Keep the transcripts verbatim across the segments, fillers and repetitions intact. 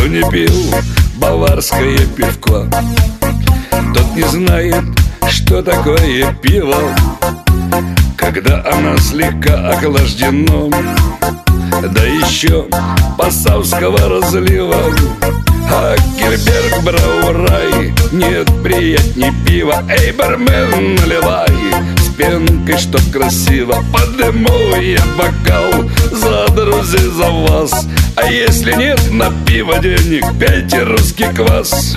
не пил баварское пивко, тот не знает, что такое пиво, когда оно слегка охлаждено, да еще посавского разлива. Хакельберг Браурай, нет приятней пива. Эй, бармен, наливай с пенкой, чтоб красиво. Подниму я бокал за друзей, за вас. А если нет на пиво денег, пейте русский квас.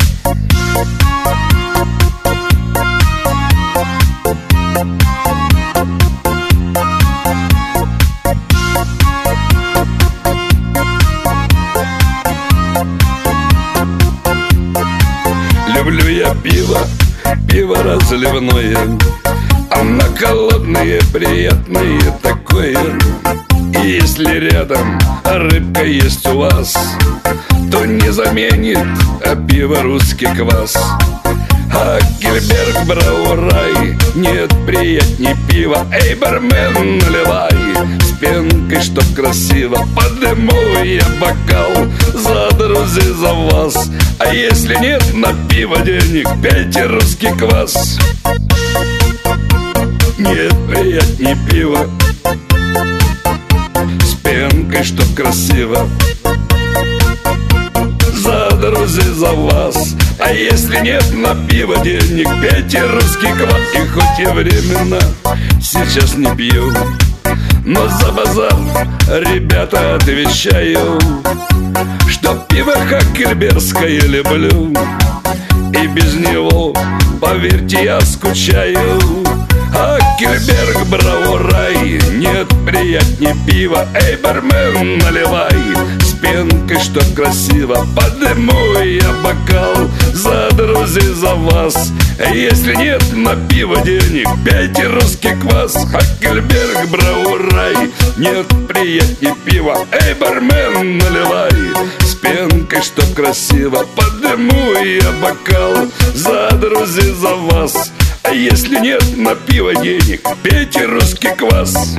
Люблю я пиво, пиво разливное, оно холодное, приятное такое. И если рядом рыбка есть у вас, то не заменит а пиво русский квас. Хакельберг Браурай, нет приятней пива. Эй, бармен, наливай с пенкой, чтоб красиво. Подниму я бокал за друзей, за вас. А если нет на пиво денег, пейте русский квас. Нет приятней пива с пенкой, чтоб красиво. За друзей, за вас. А если нет на пиво денег, пейте русский квас. И хоть и временно сейчас не пью, но за базар, ребята, отвечаю, что пиво хакельбергское люблю, и без него, поверьте, я скучаю. Хакельберг Браурай, нет приятней пива. Эй, бармен, наливай с пенкой, чтоб красиво. Подниму я бокал за друзей, за вас. Если нет на пиво денег, пейте русский квас. Хакельберг Браурай, нет приятней пива. Эй, бармен, наливай с пенкой, чтоб красиво. Подниму я бокал за друзей, за вас. А если нет на пиво денег, пейте русский квас.